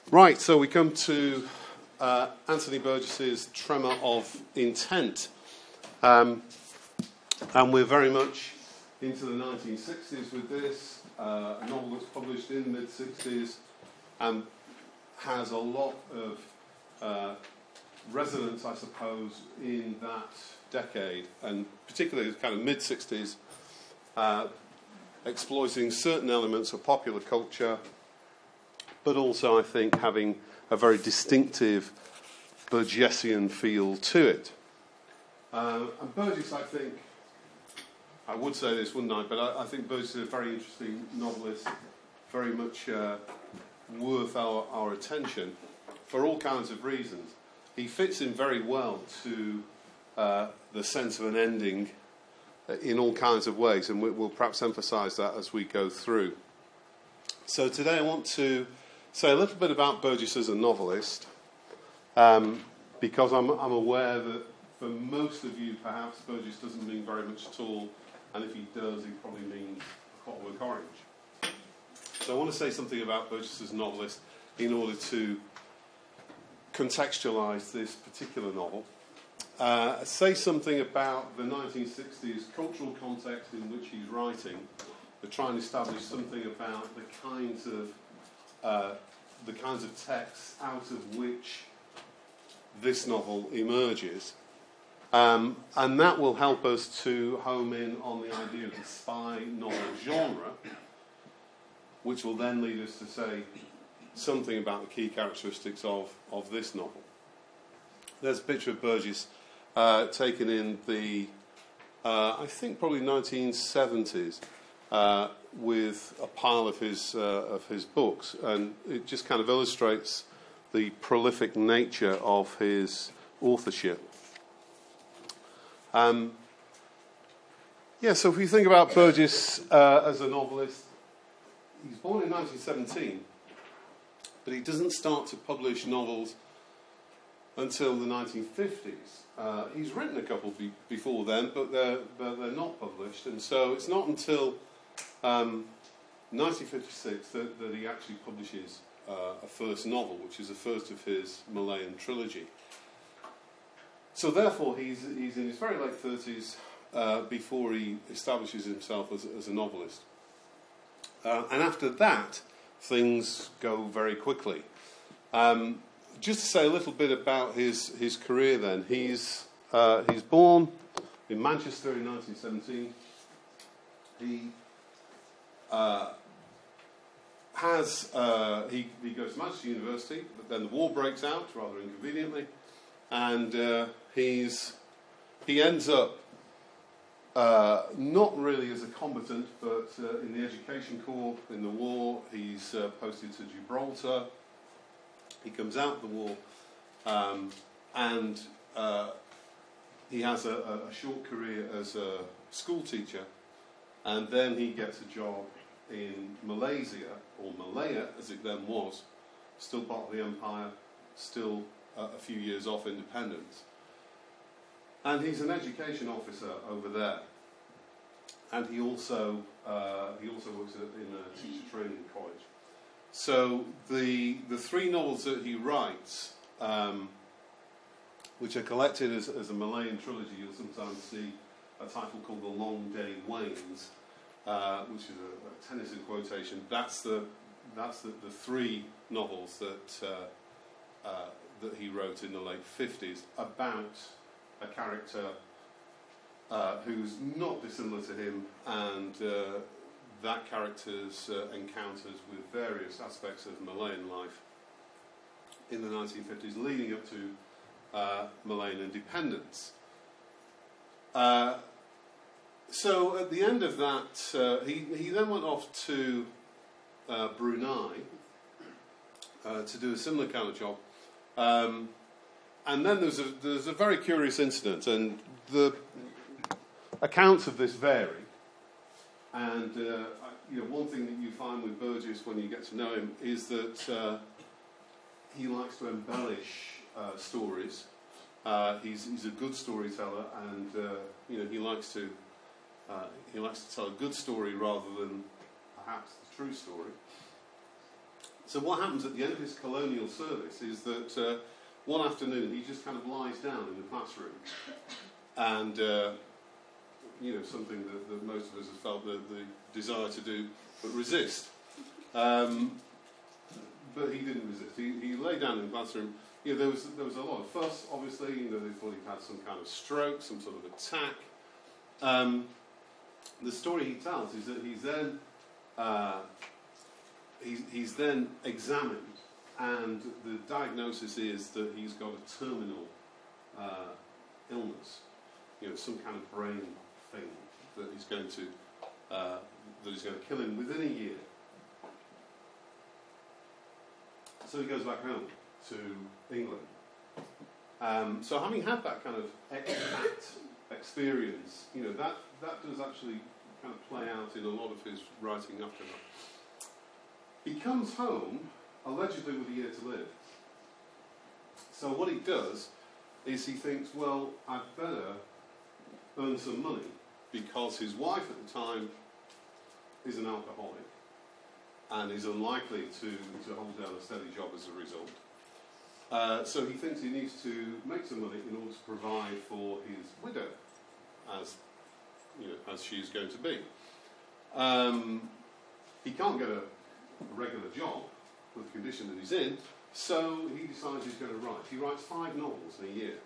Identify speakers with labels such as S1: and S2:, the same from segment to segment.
S1: Right, so we come to Anthony Burgess's Tremor of Intent. And we're very much into the 1960s with this. A novel that's published in the mid-60s and has a lot of resonance, I suppose, in that decade, and particularly the kind of mid-60s, exploiting certain elements of popular culture, but also, I think, having a very distinctive Burgessian feel to it. And Burgess, I think, I would say this, wouldn't I? But I think Burgess is a very interesting novelist, very much worth our attention for all kinds of reasons. He fits in very well to the sense of an ending in all kinds of ways, and we'll perhaps emphasise that as we go through. So today I want to say a little bit about Burgess as a novelist, because I'm aware that for most of you, perhaps, Burgess doesn't mean very much at all, and if he does, he probably means a Clockwork Orange. So I want to say something about Burgess as a novelist in order to contextualise this particular novel. Say something about the 1960s cultural context in which he's writing, to try and establish something about the kinds of texts out of which this novel emerges. And that will help us to home in on the idea of the spy novel genre, which will then lead us to say something about the key characteristics of this novel. There's a picture of Burgess taken in the, I think probably 1970s, with a pile of his books, and it just kind of illustrates the prolific nature of his authorship. So if we think about Burgess as a novelist, he's born in 1917, but he doesn't start to publish novels until the 1950s. He's written a couple before then, but they're not published, and so it's not until 1956 that he actually publishes a first novel, which is the first of his Malayan trilogy. So therefore, he's in his very late 30s before he establishes himself as a novelist. And after that, things go very quickly. Just to say a little bit about his career then, he's born in Manchester in 1917. He goes to Manchester University, but then the war breaks out, rather inconveniently, and he ends up not really as a combatant, but in the education corps in the war. He's posted to Gibraltar. He comes out of the war, and he has a short career as a school teacher, and then he gets a job in Malaysia, or Malaya as it then was, still part of the empire, still a few years off independence. And he's an education officer over there. And he also works in a teacher training college. So the three novels that he writes, which are collected as a Malayan trilogy, you'll sometimes see a title called The Long Day Wanes, which is a Tennyson quotation. That's the three novels that he wrote in the late 50s about a character who's not dissimilar to him, and that character's encounters with various aspects of Malayan life in the 1950s, leading up to Malayan independence. So at the end of that, he then went off to Brunei to do a similar kind of job. And then there's a very curious incident, and the accounts of this vary. And one thing that you find with Burgess when you get to know him is that he likes to embellish stories. He's a good storyteller, and he likes to tell a good story rather than perhaps the true story. So what happens at the end of his colonial service is that one afternoon he just kind of lies down in the classroom, and something that most of us have felt the desire to do, but resist. But he didn't resist. He lay down in the classroom. There was a lot of fuss. Obviously, they thought he had some kind of stroke, some sort of attack. The story he tells is that he's then examined, and the diagnosis is that he's got a terminal illness, some kind of brain thing that is going to kill him within a year. So he goes back home to England. So having had that kind of expat experience, that does actually kind of play out in a lot of his writing after that. He comes home, allegedly with a year to live. So what he does is he thinks, well, I'd better earn some money, because his wife at the time is an alcoholic and is unlikely to hold down a steady job as a result. So he thinks he needs to make some money in order to provide for his widow, as she's going to be. He can't get a regular job with the condition that he's in, so he decides he's going to write. He writes 5 novels in a year.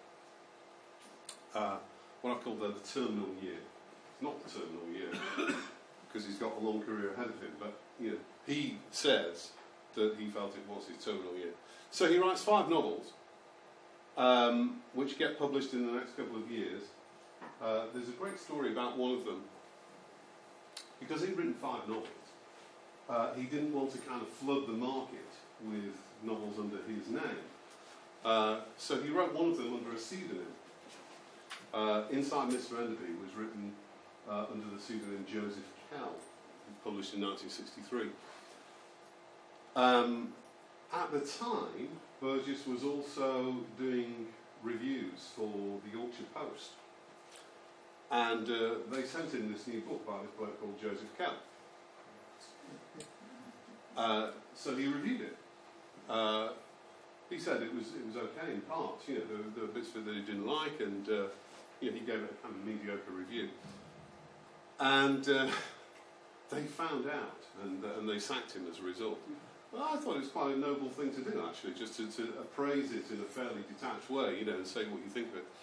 S1: What I call the terminal year. It's not the terminal year, because he's got a long career ahead of him, but he says that he felt it was his terminal year. So he writes 5 novels, which get published in the next couple of years. There's a great story about one of them. Because he'd written 5 novels, he didn't want to kind of flood the market with novels under his name. So he wrote one of them under a pseudonym. Inside Mr. Enderby was written under the pseudonym Joseph Kell, published in 1963. At the time, Burgess was also doing reviews for the Yorkshire Post. And they sent in this new book by this bloke called Joseph Kell. So he reviewed it. He said it was okay in parts. There were bits of it that he didn't like, and he gave it a kind of mediocre review. And they found out, and they sacked him as a result. Well, I thought it was quite a noble thing to do, actually, just to appraise it in a fairly detached way, and say what you think of it.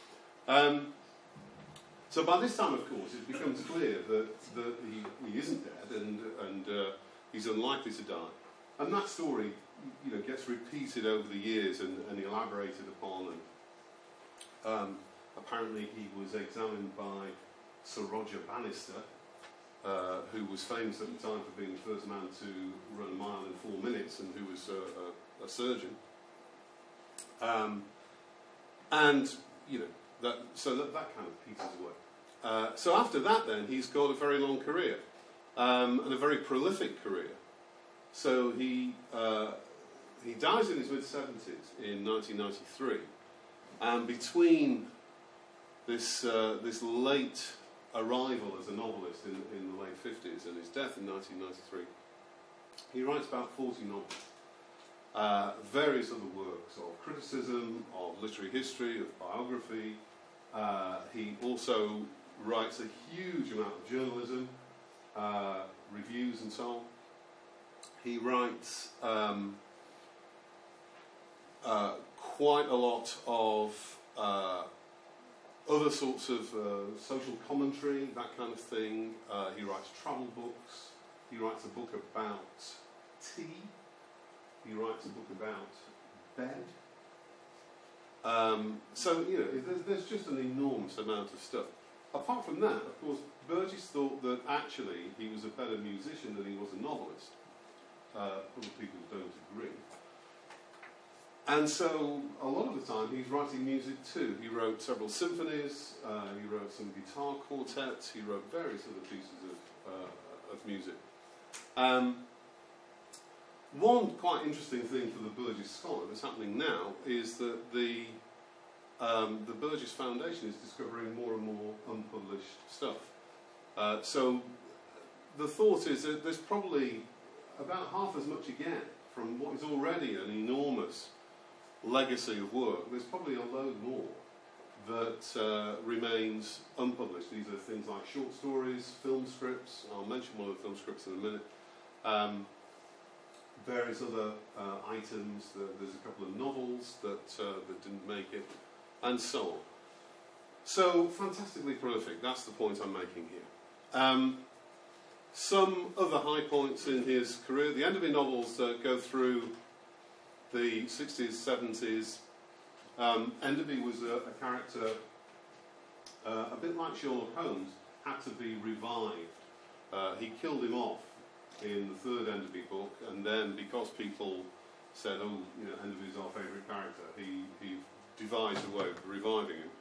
S1: So by this time, of course, it becomes clear that he isn't dead, and he's unlikely to die. And that story, gets repeated over the years and elaborated upon. And apparently, he was examined by Sir Roger Bannister, who was famous at the time for being the first man to run a mile in 4 minutes, and who was a surgeon. That kind of peters away. So after that, then, he's got a very long career, and a very prolific career. So he dies in his mid-70s in 1993, and between this late arrival as a novelist in the late 50s and his death in 1993, he writes about 40 novels, various other works of criticism, of literary history, of biography. He also writes a huge amount of journalism, reviews and so on. He writes quite a lot of other sorts of social commentary, that kind of thing. He writes travel books. He writes a book about tea. He writes a book about bed. There's just an enormous amount of stuff. Apart from that, of course, Burgess thought that actually he was a better musician than he was a novelist. Other people don't agree. And so, a lot of the time, he's writing music too. He wrote several symphonies, he wrote some guitar quartets, he wrote various other pieces of music. One quite interesting thing for the Burgess Scholar that's happening now is that the Burgess Foundation is discovering more and more unpublished stuff. So the thought is that there's probably about half as much again from what is already an enormous legacy of work, there's probably a load more that remains unpublished. These are things like short stories, film scripts. I'll mention one of the film scripts in a minute. Various other items. There's a couple of novels that didn't make it, and so on. So, fantastically prolific. That's the point I'm making here. Some other high points in his career. The Enderby novels go through the 60s, 70s. Enderby was a character, a bit like Sherlock Holmes, had to be revived. He killed him off in the third Enderby book, and then because people said, oh, you know, Enderby's our favourite character, he devised a way of reviving him.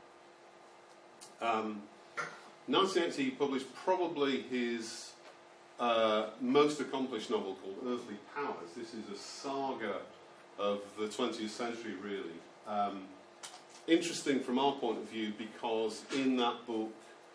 S1: 1980 he published probably his most accomplished novel called Earthly Powers. This is a saga of the 20th century, really. Interesting from our point of view because in that book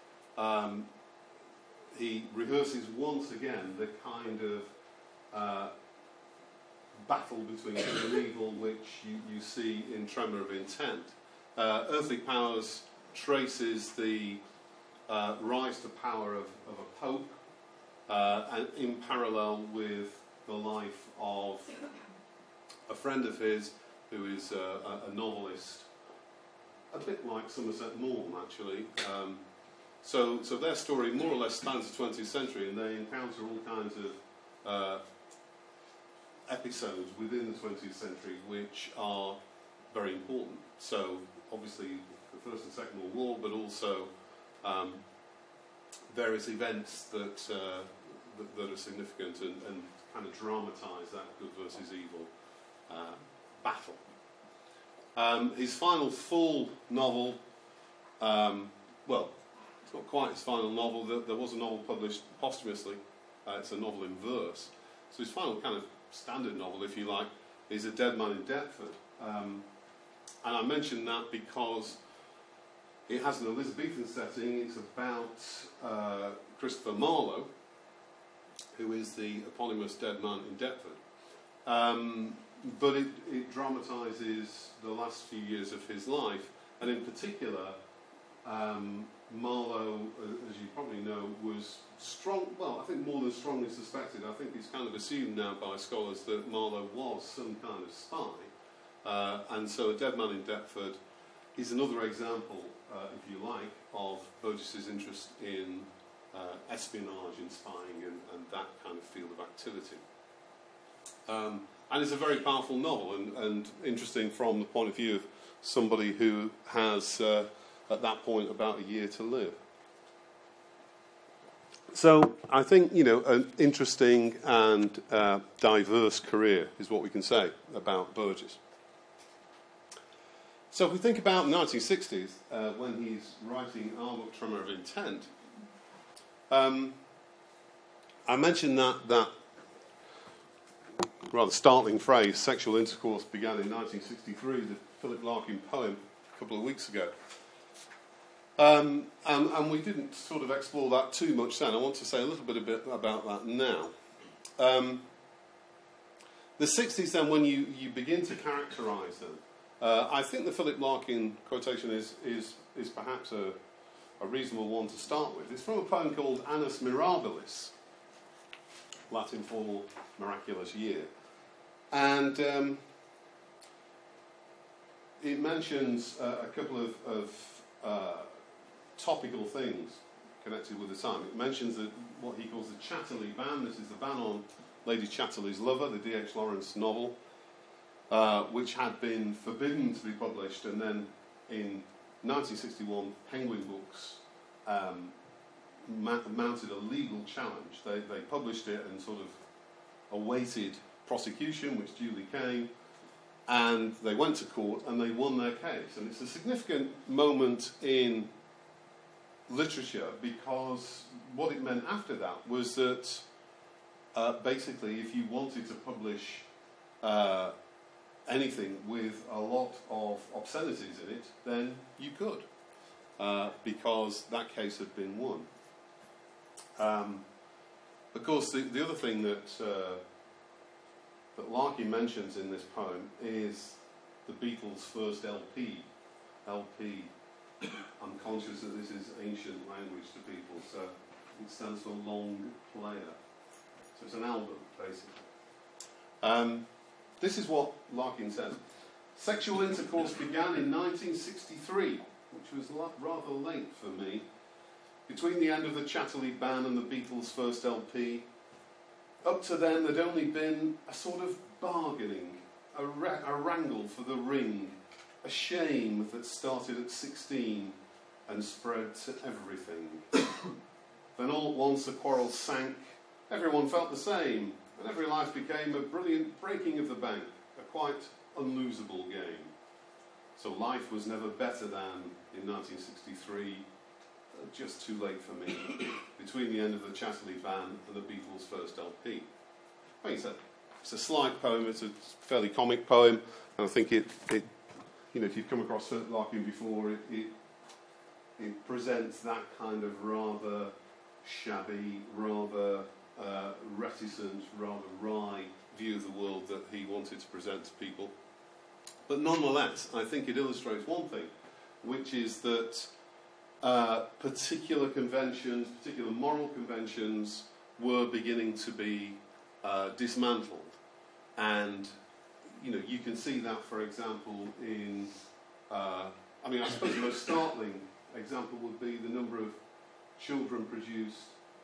S1: he rehearses once again the kind of battle between good and evil which you see in Tremor of Intent. Earthly Powers traces the rise to power of a pope, and in parallel with the life of a friend of his who is a novelist, a bit like Somerset Maugham actually. So their story more or less spans the 20th century, and they encounter all kinds of episodes within the 20th century which are very important. So obviously the First and Second World War, but also various events that are significant and kind of dramatise that good versus evil battle. His final full novel, well, it's not quite his final novel. There was a novel published posthumously. It's a novel in verse. So his final kind of standard novel, if you like, is A Dead Man in Deptford. And I mention that because it has an Elizabethan setting. It's about Christopher Marlowe, who is the eponymous Dead Man in Deptford. But it dramatises the last few years of his life, and in particular, Marlowe, as you probably know, was strong. Well, I think more than strongly suspected. I think it's kind of assumed now by scholars that Marlowe was some kind of spy, and so A Dead Man in Deptford is another example, if you like, of Burgess's interest in espionage and spying and that kind of field of activity. And it's a very powerful novel and interesting from the point of view of somebody who has, at that point, about a year to live. So I think, you know, an interesting and diverse career is what we can say about Burgess. So if we think about the 1960s, when he's writing our book, Tremor of Intent, I mentioned that rather startling phrase, sexual intercourse began in 1963, the Philip Larkin poem a couple of weeks ago. And we didn't sort of explore that too much then. I want to say a little bit about that now. The 60s then, when you begin to characterise them, I think the Philip Larkin quotation is perhaps a reasonable one to start with. It's from a poem called Annus Mirabilis, Latin for miraculous year. And it mentions a couple of topical things connected with the time. It mentions what he calls the Chatterley ban. This is the ban on Lady Chatterley's Lover, the D.H. Lawrence novel, which had been forbidden to be published, and then in 1961, Penguin Books mounted a legal challenge. They published it and sort of awaited prosecution, which duly came, and they went to court and they won their case. And it's a significant moment in literature because what it meant after that was that basically if you wanted to publish anything with a lot of obscenities in it, then you could, because that case had been won. Of course, the other thing that that Larkin mentions in this poem is the Beatles' first LP. LP, I'm conscious that this is ancient language to people, so it stands for long player. So it's an album, basically. This is what Larkin says. Sexual intercourse began in 1963, which was rather late for me. Between the end of the Chatterley ban and the Beatles' first LP, up to then there'd only been a sort of bargaining, a wrangle for the ring, a shame that started at 16 and spread to everything. Then all at once the quarrel sank, everyone felt the same, and every life became a brilliant breaking of the bank, a quite unlosable game. So life was never better than, in 1963, just too late for me, between the end of the Chatterley ban and the Beatles' first LP. Like I said, it's a slight poem, it's a fairly comic poem, and I think it you know, if you've come across Larkin before, it presents that kind of rather shabby, rather reticent, rather wry view of the world that he wanted to present to people. But nonetheless, I think it illustrates one thing, which is that particular conventions, particular moral conventions, were beginning to be dismantled. And, you know, you can see that, for example, in... I mean, I suppose the most startling example would be the number of children produced,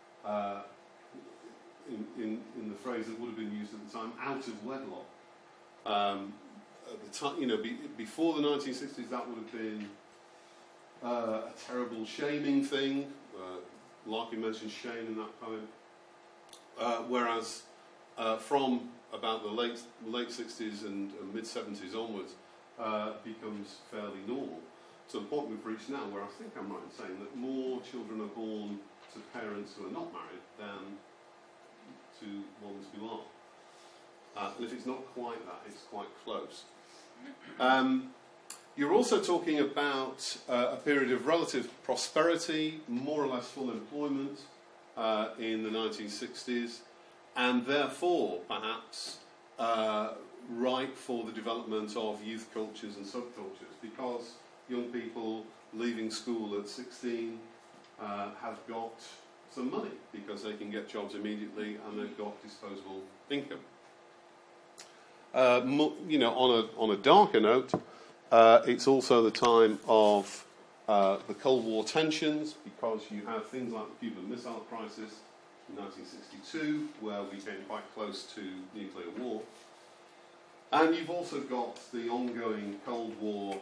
S1: in the phrase that would have been used at the time, out of wedlock. At the time, you know, before the 1960s, that would have been a terrible shaming thing. Larkin mentions shame in that poem. Whereas from about the late 60s and mid 70s onwards, becomes fairly normal. To the point we've reached now, where I think I'm right in saying that more children are born to parents who are not married than to ones who are. And if it's not quite that, it's quite close. You're also talking about a period of relative prosperity, more or less full employment in the 1960s, and therefore, perhaps, ripe for the development of youth cultures and subcultures, because young people leaving school at 16 have got some money, because they can get jobs immediately and they've got disposable income. You know, on a darker note, it's also the time of the Cold War tensions, because you have things like the Cuban Missile Crisis in 1962, where we came quite close to nuclear war. And you've also got the ongoing Cold War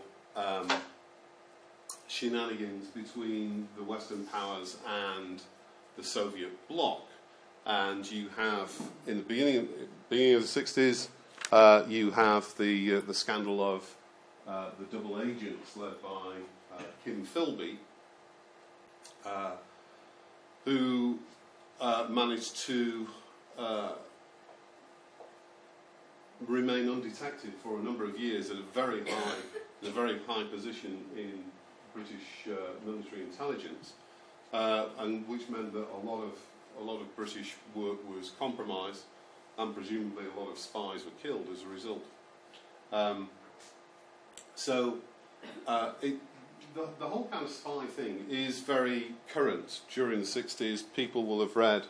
S1: shenanigans between the Western powers and the Soviet bloc. And you have, in the beginning of the 60s, you have the scandal of the double agents led by Kim Philby, who managed to remain undetected for a number of years at a very high position in British military intelligence, and which meant that a lot of British work was compromised, and presumably a lot of spies were killed as a result. The whole kind of spy thing is very current. During the 60s, people will have read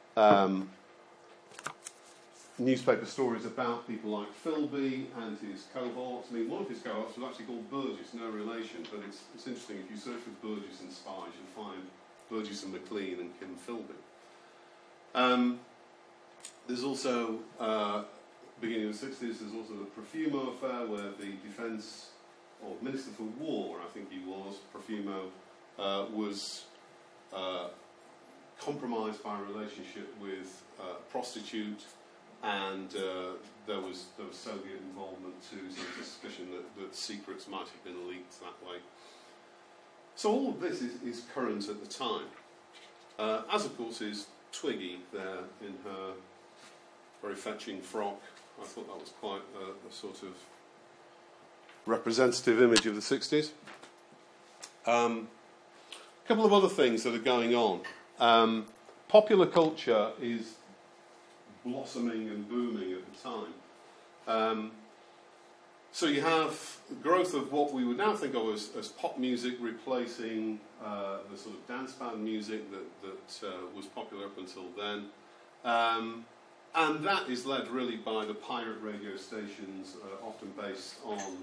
S1: newspaper stories about people like Philby and his cohorts. I mean, one of his cohorts was actually called Burgess, no relation, but it's interesting. If you search for Burgess and spies, you'll find Burgess and Maclean and Kim Philby. There's also, beginning of the 60s, there's also the Profumo affair, where the defence, or Minister for War, I think he was, Profumo, was compromised by a relationship with a prostitute, and there was Soviet involvement too, some suspicion that secrets might have been leaked that way. So all of this is current at the time. As of course is Twiggy there in her very fetching frock. I thought that was quite a sort of representative image of the 60s. A couple of other things that are going on. Popular culture is blossoming and booming at the time. So you have growth of what we would now think of as pop music replacing the sort of dance band music that was popular up until then. And that is led really by the pirate radio stations, often based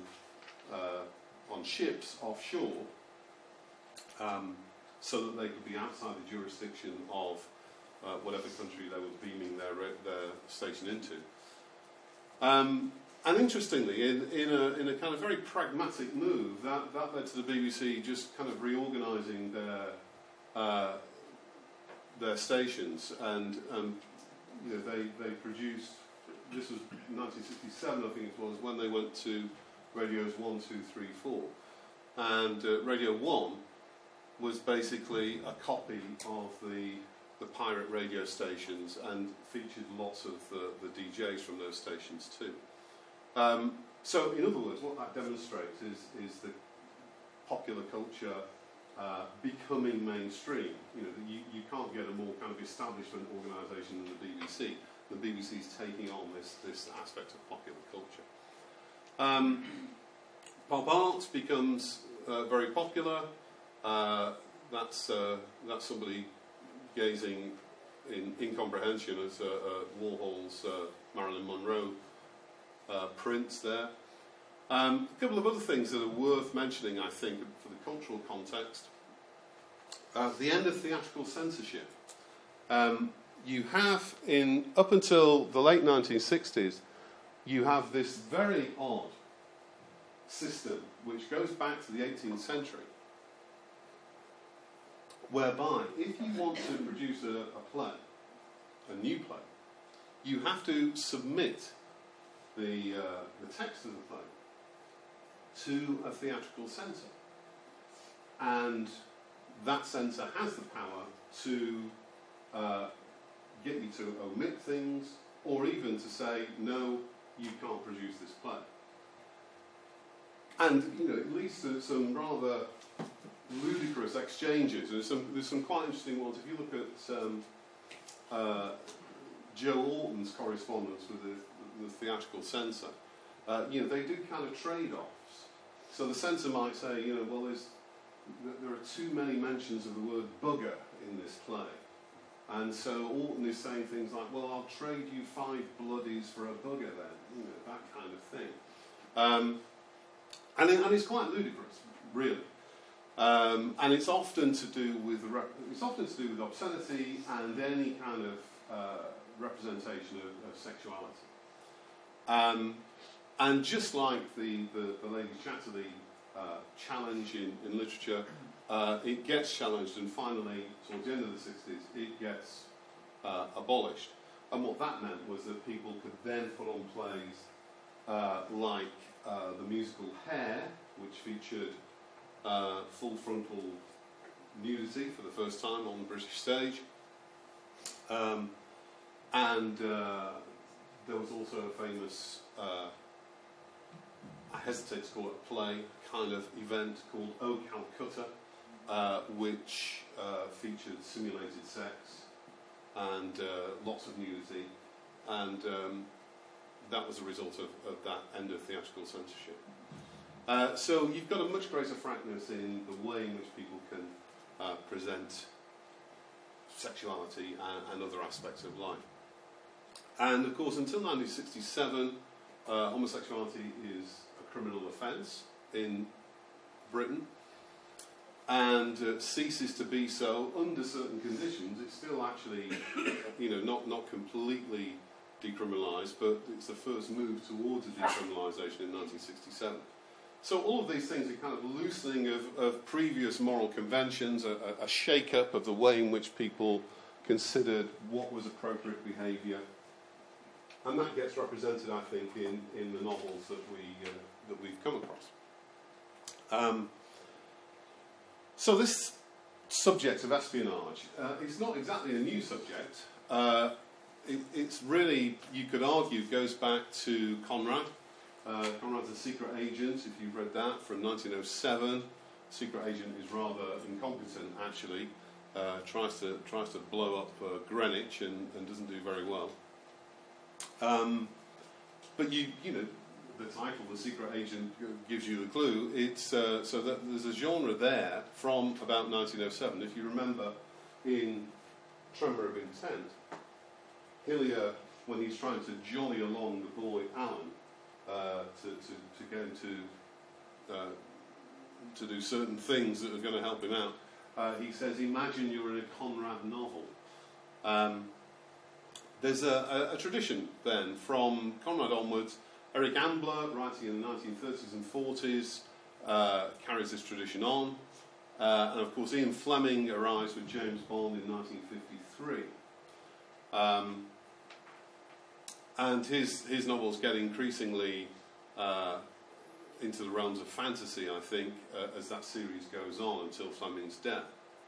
S1: on ships offshore, so that they could be outside the jurisdiction of whatever country they were beaming their station into. And interestingly, in a kind of very pragmatic move, that led to the BBC just kind of reorganising their stations, and you know, they produced. This was 1967, I think it was, when they went to radios 1, 2, 3, 4, and Radio 1 was basically a copy of the pirate radio stations and featured lots of the DJs from those stations too. So, in other words, what that demonstrates is the popular culture becoming mainstream. You know, you can't get a more kind of establishment organisation than the BBC. The BBC is taking on this aspect of popular culture. Pop art becomes very popular. That's somebody gazing in incomprehension at Warhol's Marilyn Monroe prints there. A couple of other things that are worth mentioning, I think, for the cultural context. The end of theatrical censorship. You have, up until the late 1960s, you have this very odd system which goes back to the 18th century, whereby if you want to produce a play, a new play, you have to submit the text of the play to a theatrical censor, and that censor has the power to get you to omit things, or even to say, no, you can't produce this play. And you know, it leads to some rather ludicrous exchanges. There's some quite interesting ones. If you look at Joe Orton's correspondence with the theatrical censor, you know, they do kind of trade-offs. So the censor might say, you know, well, there are too many mentions of the word bugger in this play. And so Orton is saying things like, well, I'll trade you 5 bloodies for a bugger then, you know, that kind of thing. And it's quite ludicrous, really. And it's often to do with obscenity and any kind of representation of sexuality. And just like the Lady Chatterley challenge in literature, it gets challenged, and finally, towards the end of the 60s, it gets abolished. And what that meant was that people could then put on plays like the musical Hair, which featured full frontal nudity for the first time on the British stage. And there was also a famous, I hesitate to call it a play, kind of event called O Calcutta, which featured simulated sex and lots of nudity, and that was a result of that end of theatrical censorship. So you've got a much greater frankness in the way in which people can present sexuality and other aspects of life. And of course, until 1967, homosexuality is a criminal offence in Britain, and ceases to be so under certain conditions. It's still actually, you know, not completely decriminalised, but it's the first move towards a decriminalisation in 1967. So all of these things are kind of loosening of previous moral conventions, a shake-up of the way in which people considered what was appropriate behaviour, and that gets represented, I think, in the novels that we've come across. So this subject of espionage, it's not exactly a new subject. It's really, you could argue, goes back to Conrad. Conrad's A Secret Agent, if you've read that, from 1907. Secret Agent is rather incompetent, actually. Tries to blow up Greenwich and doesn't do very well. but you know, the title, The Secret Agent, gives you the clue. It's so that there's a genre there from about 1907. If you remember, in Tremor of Intent, Hillier, when he's trying to jolly along the boy Alan to get him to do certain things that are going to help him out, he says, "Imagine you're in a Conrad novel." There's a tradition then from Conrad onwards. Eric Ambler, writing in the 1930s and 40s, carries this tradition on. And of course, Ian Fleming arrives with James Bond in 1953. And his novels get increasingly into the realms of fantasy, I think, as that series goes on until Fleming's death.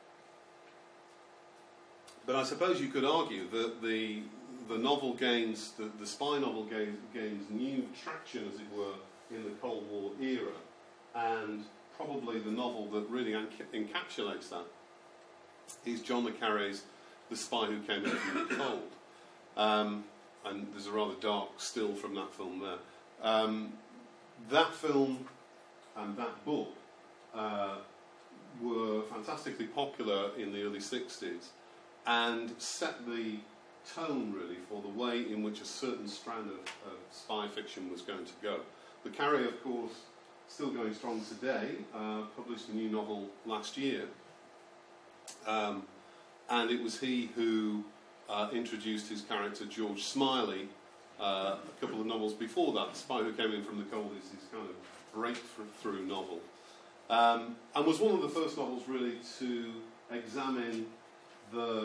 S1: But I suppose you could argue that the novel gains, the spy novel gains new traction, as it were, in the Cold War era, and probably the novel that really encapsulates that is John le Carré's The Spy Who Came Out from the Cold. And there's a rather dark still from that film there. That film and that book were fantastically popular in the early 60s and set the tone, really, for the way in which a certain strand of spy fiction was going to go. Le Carré, of course, still going strong today, published a new novel last year, and it was he who introduced his character George Smiley a couple of novels before that. The Spy Who Came In From the Cold is his kind of breakthrough novel, and was one of the first novels really to examine the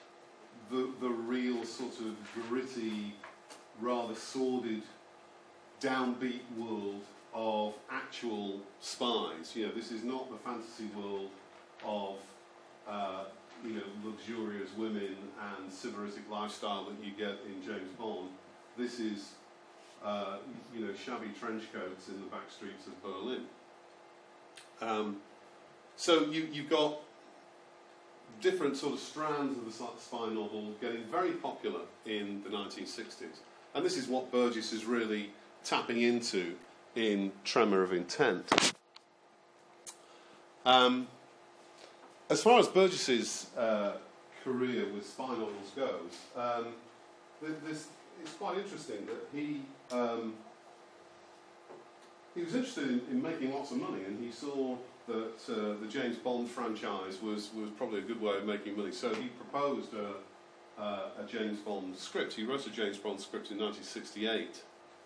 S1: real sort of gritty, rather sordid, downbeat world of actual spies. You know, this is not the fantasy world of luxurious women and sybaritic lifestyle that you get in James Bond. This is shabby trench coats in the back streets of Berlin. So you've got different sort of strands of the spy novel getting very popular in the 1960s. And this is what Burgess is really tapping into in Tremor of Intent. As far as Burgess's career with spy novels goes, it's quite interesting that he was interested in making lots of money, and he saw that the James Bond franchise was probably a good way of making money. So he proposed a James Bond script. He wrote a James Bond script in 1968,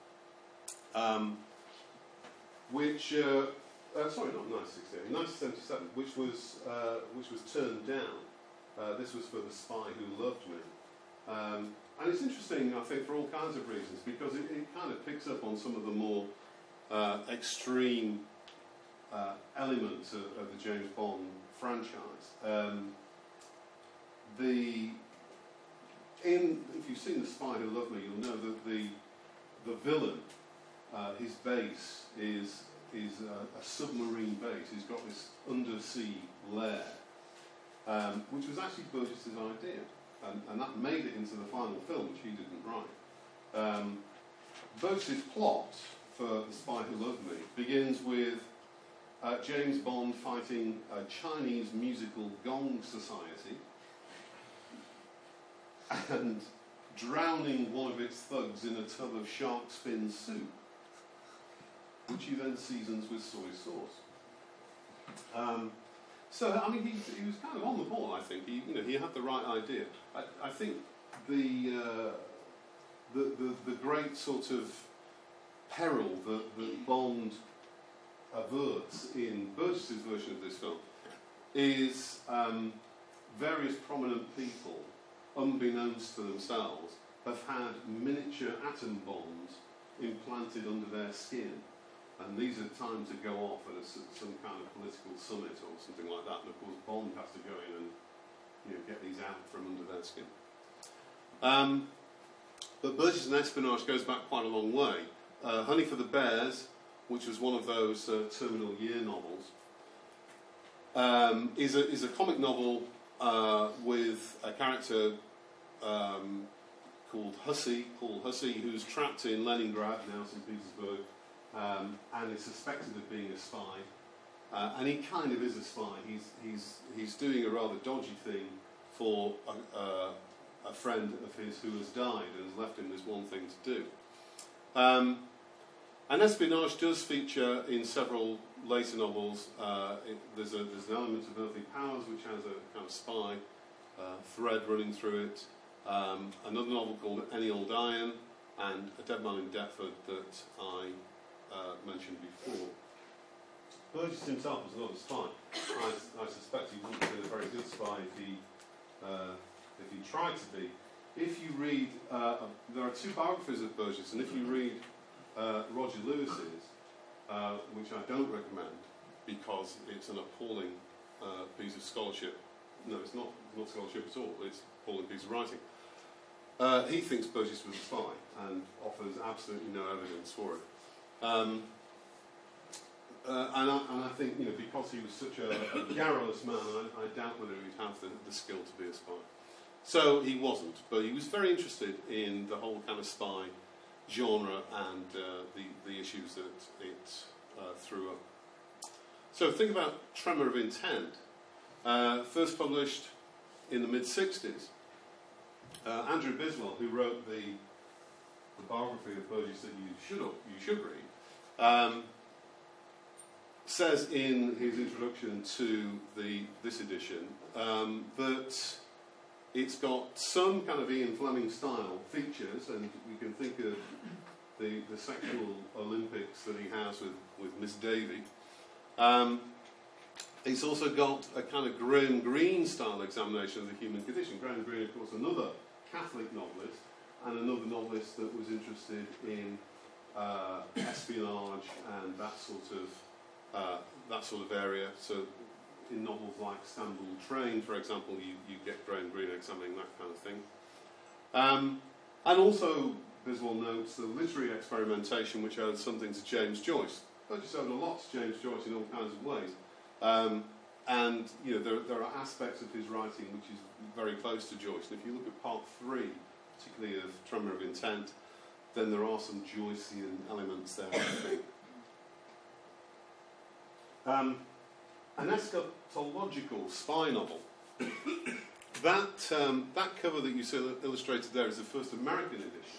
S1: not 1968, 1977, which was turned down. This was for The Spy Who Loved Me. And it's interesting, I think, for all kinds of reasons, because it kind of picks up on some of the more extreme elements of the James Bond franchise. If you've seen The Spy Who Loved Me, you'll know that the villain, his base is a submarine base. He's got this undersea lair, which was actually Burgess's idea, and that made it into the final film, which he didn't write. Burgess's plot for The Spy Who Loved Me begins with James Bond fighting a Chinese musical gong society and drowning one of its thugs in a tub of shark's fin soup, which he then seasons with soy sauce. So, I mean, he was kind of on the ball, I think. He had the right idea. I think the great sort of peril that Bond averts in Burgess's version of this film is various prominent people, unbeknownst to themselves, have had miniature atom bombs implanted under their skin. And these are timed to go off at some kind of political summit or something like that. And of course, Bond has to go in and get these out from under their skin. But Burgess and Espionage goes back quite a long way. Honey for the Bears, which was one of those Terminal Year novels, is a comic novel with a character called Hussey, Paul Hussey, who's trapped in Leningrad, now St. Petersburg, and is suspected of being a spy. And he kind of is a spy. He's doing a rather dodgy thing for a friend of his who has died and has left him this one thing to do. And espionage does feature in several later novels. There's an element of Earthly Powers which has a kind of spy thread running through it. Another novel called Any Old Iron, and A Dead Man in Deptford that I mentioned before. Burgess himself was not a spy. I suspect he wouldn't have been a very good spy if he tried to be. If you read, there are two biographies of Burgess, and if you read Roger Lewis's, which I don't recommend because it's an appalling piece of scholarship. No, it's not scholarship at all. It's an appalling piece of writing. He thinks Burgess was a spy and offers absolutely no evidence for it. And I think, because he was such a garrulous man, I doubt whether he'd have the skill to be a spy. So he wasn't, but he was very interested in the whole kind of spy genre and the issues that it threw up. So think about Tremor of Intent. First published in the mid-60s. Andrew Biswell, who wrote the biography of Burgess that you should read, says in his introduction to this edition that it's got some kind of Ian Fleming style features, and you can think of the sexual Olympics that he has with Miss Davy. It's also got a kind of Graham Greene style examination of the human condition. Graham Greene, of course, another Catholic novelist, and another novelist that was interested in espionage and that sort of area. So in novels like Istanbul Train, for example, you get Graham Greene examining that kind of thing. And also, Biswell notes the literary experimentation which owed something to James Joyce. Burgess owed a lot to James Joyce in all kinds of ways. And there are aspects of his writing which is very close to Joyce. And if you look at part 3, particularly of Tremor of Intent, then there are some Joycean elements there, I think. An eschatological spy novel. That cover that you see illustrated there is the first American edition,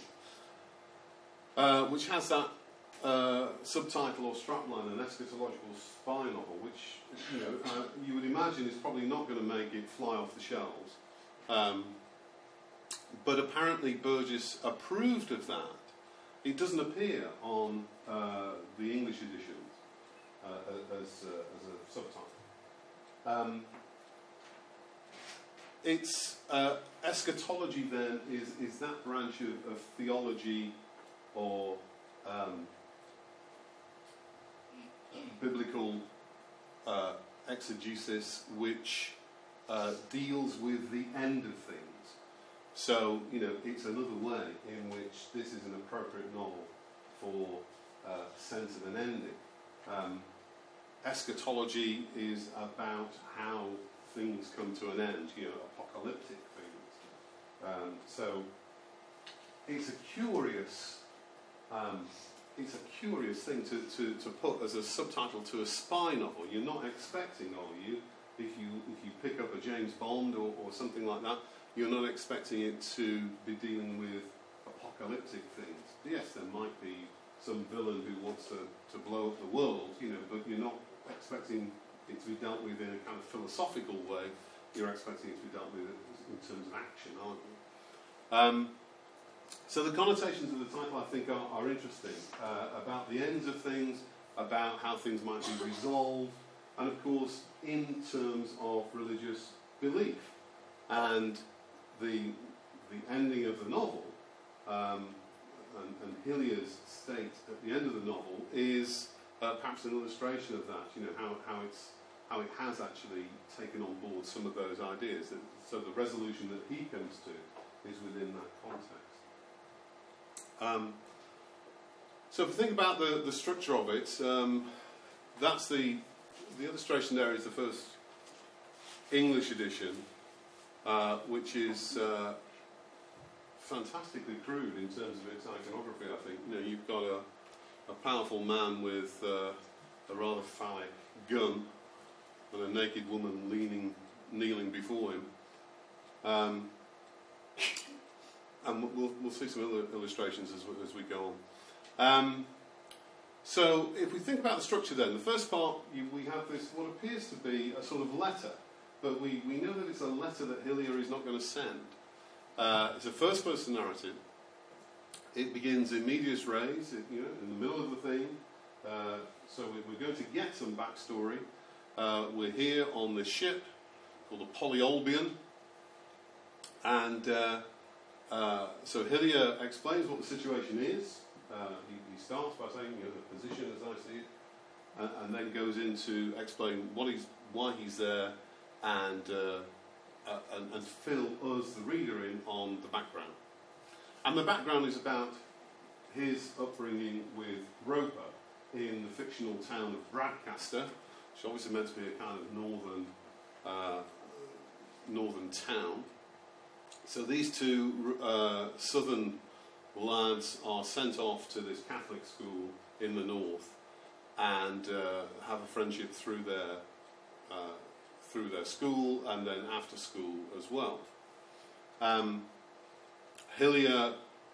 S1: which has that subtitle or strapline, an eschatological spy novel, which you would imagine is probably not going to make it fly off the shelves. But apparently Burgess approved of that. It doesn't appear on the English editions as a subtitle. It's eschatology then is that branch of theology or biblical exegesis which deals with the end of things. So, it's another way in which this is an appropriate novel for sense of an ending. Eschatology is about how things come to an end, apocalyptic things. So, it's a curious thing to put as a subtitle to a spy novel. You're not expecting, are you? If you pick up a James Bond or something like that, you're not expecting it to be dealing with apocalyptic things. Yes, there might be some villain who wants to blow up the world, but you're not expecting it to be dealt with in a kind of philosophical way. You're expecting it to be dealt with in terms of action, aren't you? So the connotations of the title, I think, are interesting, about the ends of things, about how things might be resolved, and of course in terms of religious belief. And the ending of the novel, and Hilliard's state at the end of the novel, is perhaps an illustration of that, how it has actually taken on board some of those ideas. So the resolution that he comes to is within that context. So if we think about the structure of it, that's the illustration there is the first English edition, which is fantastically crude in terms of its iconography, I think. You know, you've got a powerful man with a rather phallic gun and a naked woman kneeling before him. And we'll see some other illustrations as we go on. So if we think about the structure then, the first part, we have this, what appears to be a sort of letter, but we know that it's a letter that Hillier is not going to send. It's a first-person narrative. It begins in medias res, in the middle of the thing. So we're going to get some backstory. We're here on this ship called the Polyolbion. And so Hillier explains what the situation is. He starts by saying, the position as I see it, and then goes into explain why he's there, and fill us, the reader, in on the background. And the background is about his upbringing with Roper in the fictional town of Bradcaster, which is obviously meant to be a kind of northern town. So these two southern lads are sent off to this Catholic school in the north and have a friendship through their school and then after school as well. Hillier,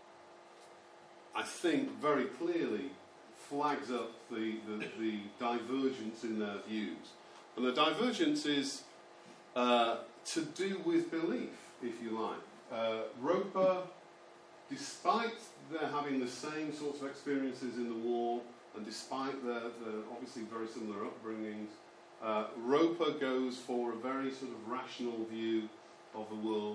S1: I think, very clearly flags up the divergence in their views. And the divergence is to do with belief, if you like. Roper, despite their having the same sorts of experiences in the war, and despite their obviously very similar upbringings, Roper goes for a very sort of rational view of the world.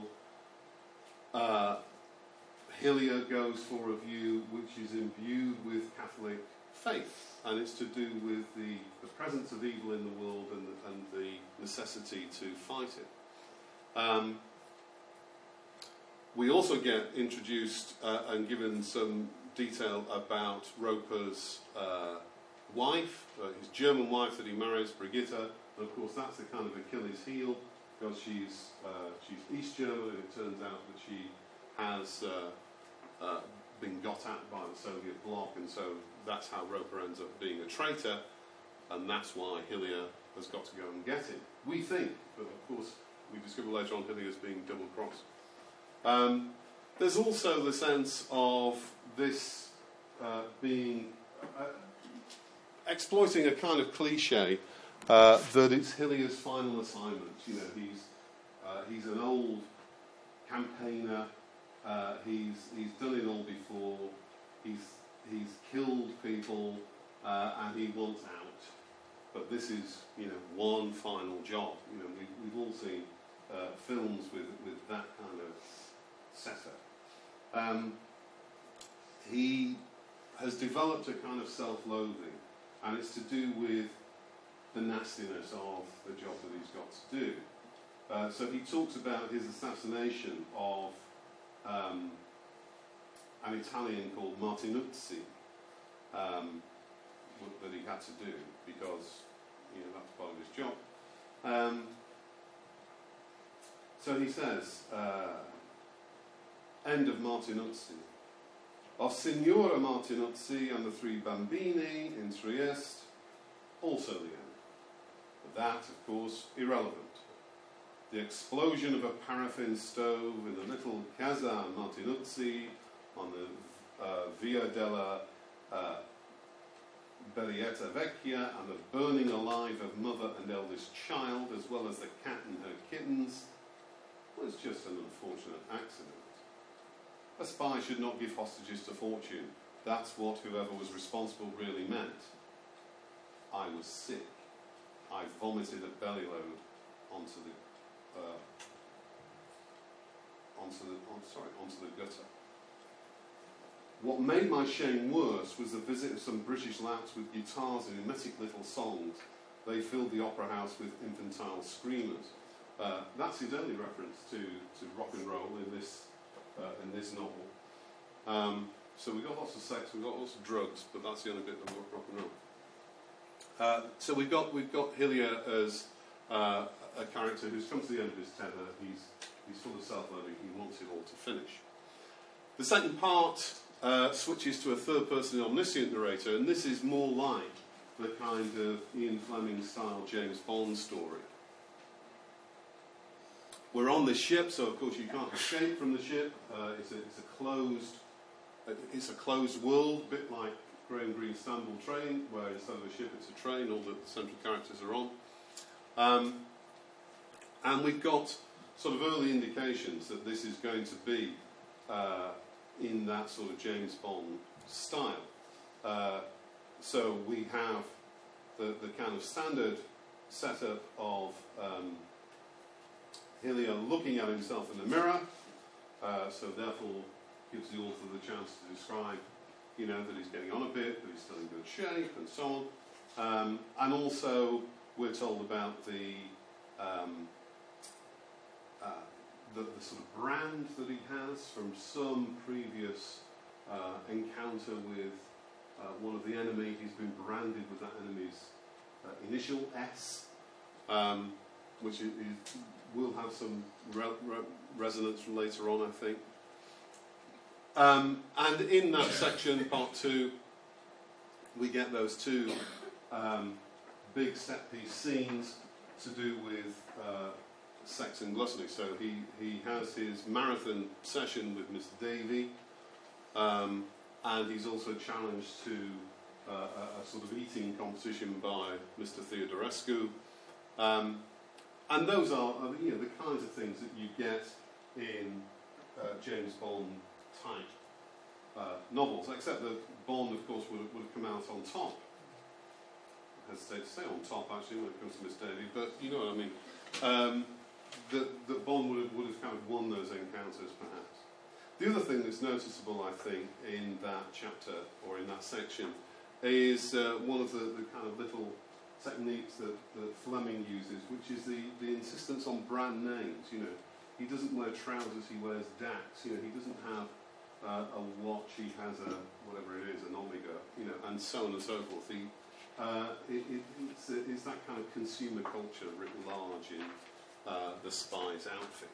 S1: Hillier goes for a view which is imbued with Catholic faith, and it's to do with the presence of evil in the world and the necessity to fight it. We also get introduced and given some detail about Roper's wife, his German wife that he marries, Brigitta, and of course that's the kind of Achilles heel, because she's East German, and it turns out that she has been got at by the Soviet bloc, and so that's how Roper ends up being a traitor, and that's why Hillier has got to go and get him. We think, but of course we discover later on Hillier as being double-crossed. There's also the sense of this being exploiting a kind of cliche that it's Hillier's final assignment. He's an old campaigner. He's done it all before. He's killed people, and he wants out. But this is, one final job. We've all seen films with that kind of setup. He has developed a kind of self-loathing, and it's to do with the nastiness of the job that he's got to do. So he talks about his assassination of an Italian called Martinuzzi that he had to do because that's part of his job. So he says, end of Martinuzzi. Of Signora Martinuzzi and the three bambini in Trieste, also the end. But that, of course, irrelevant. The explosion of a paraffin stove in the little Casa Martinuzzi on the Via della Bellietta Vecchia, and the burning alive of mother and eldest child, as well as the cat and her kittens, was just an unfortunate accident. A spy should not give hostages to fortune. That's what whoever was responsible really meant. I was sick. I vomited a belly load onto the gutter. What made my shame worse was the visit of some British louts with guitars and emetic little songs. They filled the opera house with infantile screamers. That's his only reference to rock and roll in this novel. So we've got lots of sex, we've got lots of drugs, but that's the only bit that rock and roll. So we've got Hillier as a character who's come to the end of his tether. He's full of self-loathing. He wants it all to finish. The second part switches to a third-person omniscient narrator, and this is more like the kind of Ian Fleming-style James Bond story. We're on this ship, so of course you can't escape from the ship. It's a closed world, a bit like Graham Greene's Istanbul Train, where instead of a ship it's a train, all the central characters are on. And we've got sort of early indications that this is going to be in that sort of James Bond style. So we have the kind of standard setup of Hillier looking at himself in the mirror, so therefore gives the author the chance to describe, that he's getting on a bit, but he's still in good shape, and so on. And also, we're told about the sort of brand that he has from some previous encounter with one of the enemy. He's been branded with that enemy's initial S, which will have some resonance from later on, I think. And in that section, part 2, we get those two big set-piece scenes to do with sex and gluttony. So he has his marathon session with Mr. Davy, and he's also challenged to a sort of eating competition by Mr. Theodorescu. And those are the kinds of things that you get in James Bond type novels, except that Bond, of course, would have come out on top. I hesitate to say on top, actually, when it comes to Miss Davy, but you know what I mean. That Bond would have kind of won those encounters, perhaps. The other thing that's noticeable, I think, in that chapter, or in that section, is one of the kind of little techniques that Fleming uses, which is the insistence on brand names. He doesn't wear trousers, he wears Dax. He doesn't have a watch, he has a, whatever it is, an Omega, and so on and so forth. It's that kind of consumer culture writ large in the spy's outfit.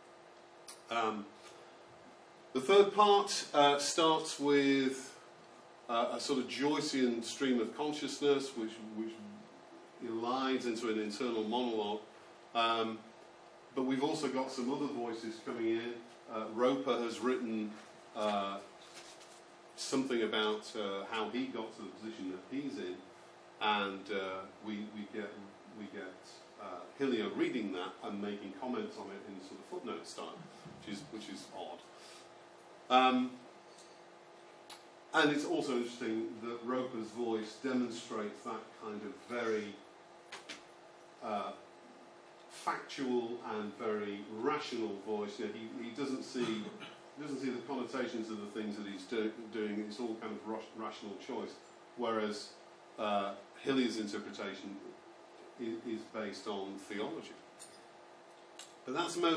S1: The third part starts with a sort of Joycean stream of consciousness, which elides into an internal monologue. But we've also got some other voices coming in. Roper has written something about how he got to the position that he's in, and we get Hillier reading that and making comments on it in sort of footnote style, which is odd. And it's also interesting that Roper's voice demonstrates that kind of very factual and very rational voice. He doesn't see the connotations of the things that he's doing. It's all kind of rational choice. Whereas Hillier's interpretation is based on theology. But that's the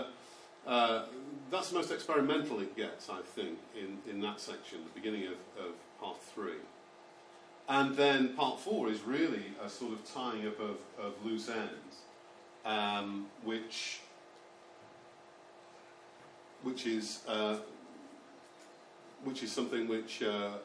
S1: most experimental it gets, I think, in that section, the beginning of part 3. And then part 4 is really a sort of tying up of loose ends, which is something which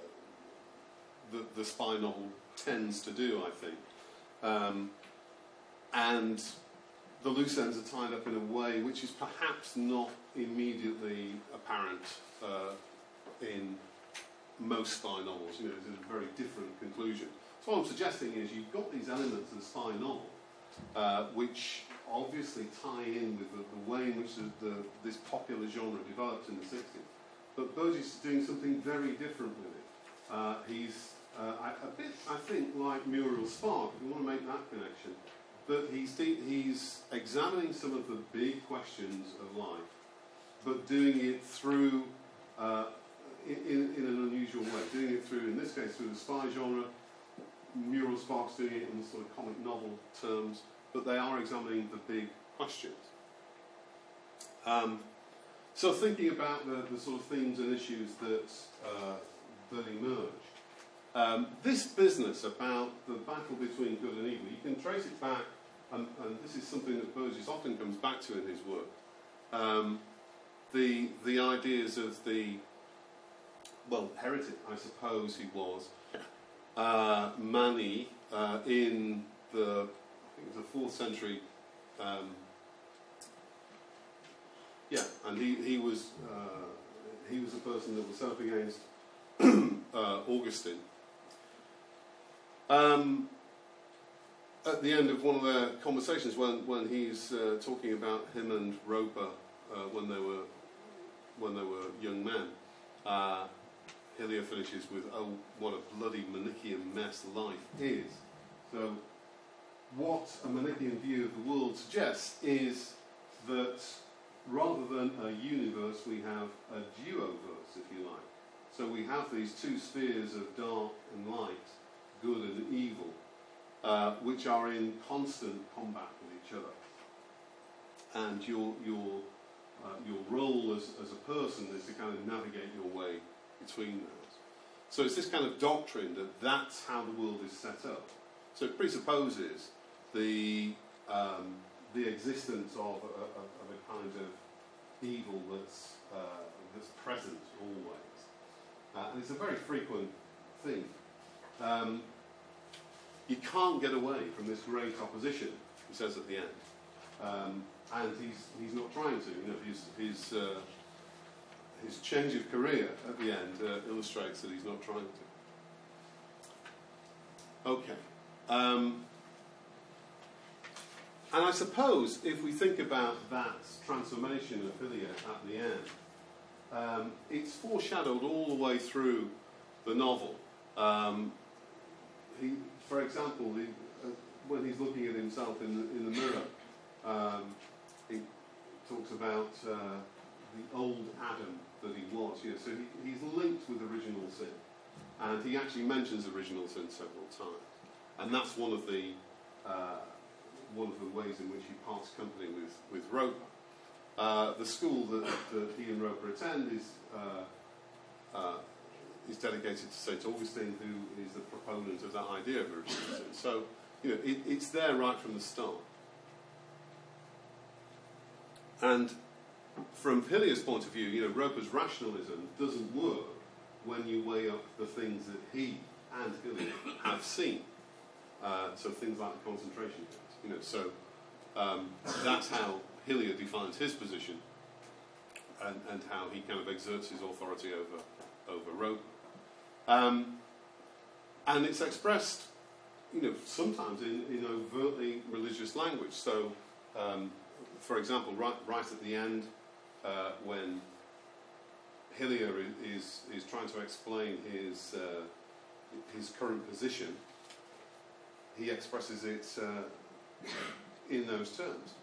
S1: the spy novel tends to do, I think. And the loose ends are tied up in a way which is perhaps not immediately apparent in most spy novels. It's a very different conclusion. So what I'm suggesting is you've got these elements of the spy novel which obviously tie in with the way in which this popular genre developed in the 60s. But Burgess is doing something very different with it. He's a bit, I think, like Muriel Spark, if you want to make that connection. But he's examining some of the big questions of life, but doing it through in an unusual way. Doing it through, in this case, through the spy genre. Muriel Spark's doing it in the sort of comic novel terms, but they are examining the big questions. So thinking about the sort of themes and issues that emerge. This business about the battle between good and evil, you can trace it back, and this is something that Burgess often comes back to in his work. the ideas of the, well, heretic, I suppose he was, Mani, in the, I think it was the 4th century. And he was a person that was set up against Augustine. At the end of one of their conversations, when he's talking about him and Roper when they were young men, Hillier finishes with, "Oh, what a bloody Manichaean mess life is." So, what a Manichaean view of the world suggests is that rather than a universe, we have a duoverse, if you like. So we have these two spheres of dark and light, good and evil, which are in constant combat with each other. And your role as a person is to kind of navigate your way between those. So it's this kind of doctrine that that's how the world is set up. So it presupposes the existence of a kind of evil that's present always. And it's a very frequent thing. You can't get away from this great opposition, he says at the end. And he's not trying to. You know, his change of career at the end illustrates that he's not trying to. Okay. And I suppose if we think about that transformation of Hillier at the end, it's foreshadowed all the way through the novel. For example, when he's looking at himself in the mirror, he talks about the old Adam that he was. You know, so he's linked with original sin, and he actually mentions original sin several times, and that's one of the ways in which he parts company with Roper. The school that he and Roper attend is dedicated to St. Augustine, who is the proponent of that idea of original sin. So, you know, it's there right from the start. And from Hillier's point of view, you know, Roper's rationalism doesn't work when you weigh up the things that he and Hillier have seen. So things like the concentration camps. You know, so that's how Hillier defines his position, and how he kind of exerts his authority over Roper. And it's expressed, you know, sometimes in overtly religious language. So, for example, right at the end, when Hillier is trying to explain his current position, he expresses it in those terms.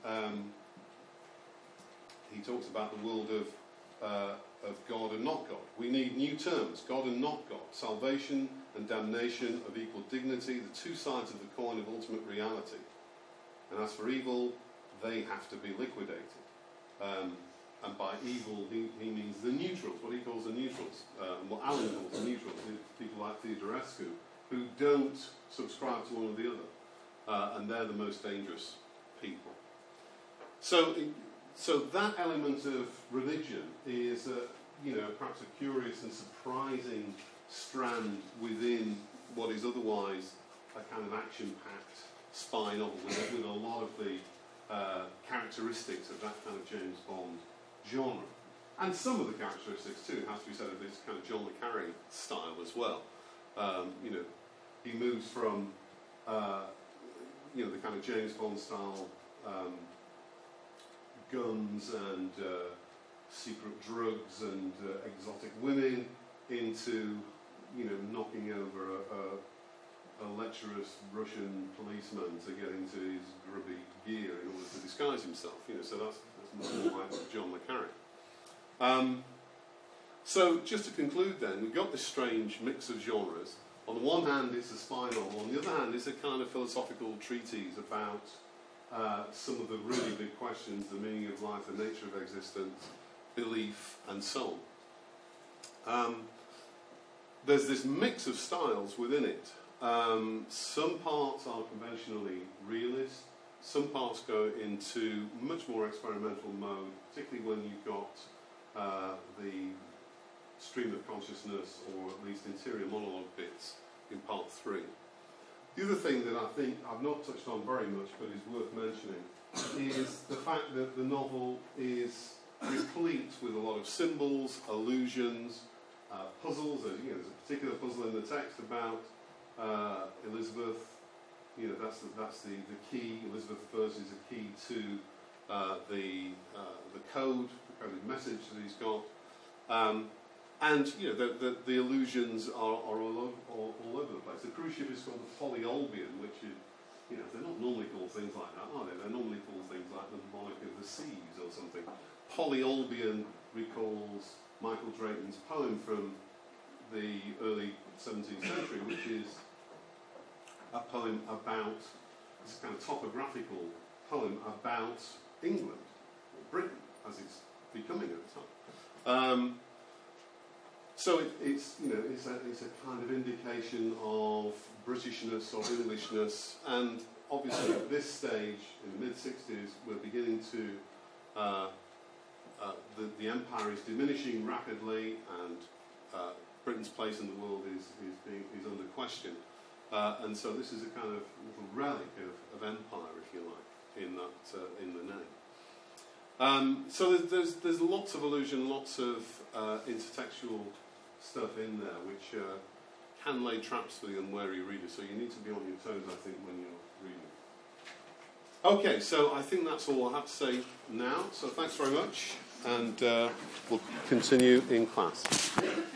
S1: He talks about the world of God and not God. We need new terms, God and not God, salvation and damnation of equal dignity, the two sides of the coin of ultimate reality. And as for evil, they have to be liquidated. And by evil, he means the neutrals, what he calls the neutrals, what Alan calls the neutrals, people like Theodorescu, who don't subscribe to one or the other. And they're the most dangerous people. So that element of religion is, perhaps a curious and surprising strand within what is otherwise a kind of action-packed spy novel with a lot of the characteristics of that kind of James Bond genre. And some of the characteristics, too, has to be said, of this kind of John le Carré style as well. He moves from, the kind of James Bond style guns and secret drugs and exotic women into, knocking over a lecherous Russian policeman to get into his grubby gear in order to disguise himself. So that's more like John le Carré. So just to conclude then, we've got this strange mix of genres. On the one hand, it's a spy novel. On the other hand, it's a kind of philosophical treatise about some of the really big questions, the meaning of life, the nature of existence, belief, and so on. There's this mix of styles within it. Some parts are conventionally realist. Some parts go into much more experimental mode, particularly when you've got the stream of consciousness, or at least interior monologue bits, in part 3. The other thing that I think I've not touched on very much, but is worth mentioning, is the fact that the novel is replete with a lot of symbols, allusions, puzzles. There's a particular puzzle in the text about Elizabeth. That's the key. Elizabeth I is a key to the coded message that he's got. And the allusions are all over the place. The cruise ship is called the Polyolbion, which is, they're not normally called things like that, are they? They're normally called things like the Monarch of the Seas or something. Polyolbion recalls Michael Drayton's poem from the early 17th century, which is a poem about, this kind of topographical poem about England, or Britain, as it's becoming at the time. So it's a kind of indication of Britishness or Englishness, and obviously at this stage, in the mid-60s, we're beginning to, the empire is diminishing rapidly, and Britain's place in the world is under question. And so this is a kind of little relic of empire, if you like, in the name. So there's lots of allusion, lots of intertextual stuff in there, which can lay traps for the unwary reader. So you need to be on your toes, I think, when you're reading. Okay, so I think that's all I have to say now. So thanks very much, and we'll continue in class.